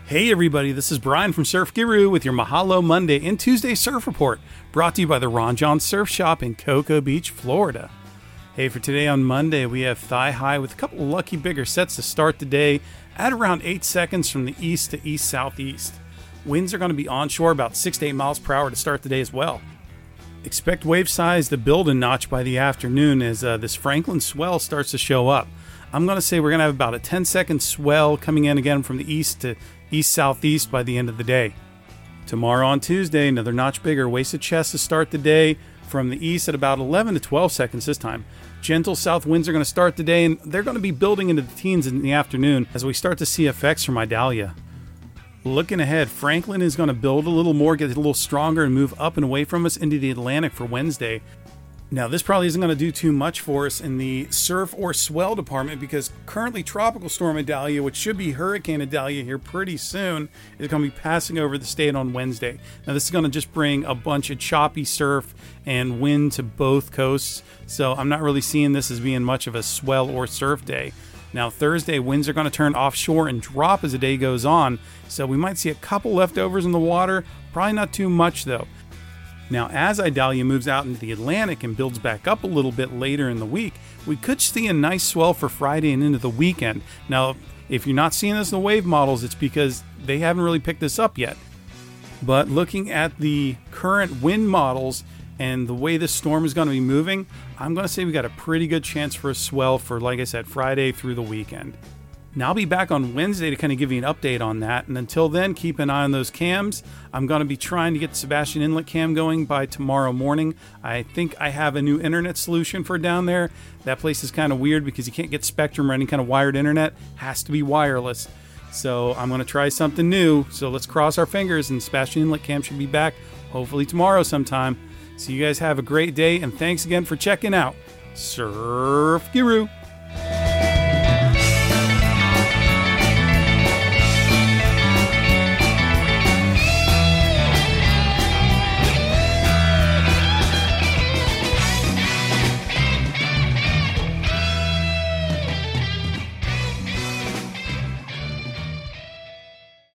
Hey everybody, this is Brian from Surf Guru with your Mahalo Monday and Tuesday Surf Report, brought to you by the Ron John Surf Shop in Cocoa Beach, Florida. Hey, for today on Monday, we have thigh high with a couple of lucky bigger sets to start the day at around 8 seconds from the east to east-southeast. Winds are going to be onshore about 6 to 8 miles per hour to start the day as well. Expect wave size to build a notch by the afternoon as this Franklin swell starts to show up. I'm going to say we're going to have about a 10-second swell coming in again from the east to east-southeast by the end of the day. Tomorrow on Tuesday, another notch bigger, waist chest to start the day from the east at about 11 to 12 seconds this time. Gentle south winds are going to start the day, and they're going to be building into the teens in the afternoon as we start to see effects from Idalia. Looking ahead, Franklin is going to build a little more, get a little stronger, and move up and away from us into the Atlantic for Wednesday. Now, this probably isn't going to do too much for us in the surf or swell department because currently Tropical Storm Idalia, which should be Hurricane Idalia here pretty soon, is going to be passing over the state on Wednesday. Now, this is going to just bring a bunch of choppy surf and wind to both coasts, so I'm not really seeing this as being much of a swell or surf day. Now, Thursday, winds are going to turn offshore and drop as the day goes on, so we might see a couple leftovers in the water, probably not too much though. Now, as Idalia moves out into the Atlantic and builds back up a little bit later in the week, we could see a nice swell for Friday and into the weekend. Now, if you're not seeing this in the wave models, it's because they haven't really picked this up yet. But looking at the current wind models and the way this storm is going to be moving, I'm going to say we got a pretty good chance for a swell for, like I said, Friday through the weekend. Now, I'll be back on Wednesday to kind of give you an update on that. And until then, keep an eye on those cams. I'm going to be trying to get the Sebastian Inlet cam going by tomorrow morning. I think I have a new internet solution for down there. That place is kind of weird because you can't get Spectrum or any kind of wired internet. It has to be wireless. So I'm going to try something new. So let's cross our fingers and Sebastian Inlet cam should be back hopefully tomorrow sometime. So you guys have a great day and thanks again for checking out Surf Guru.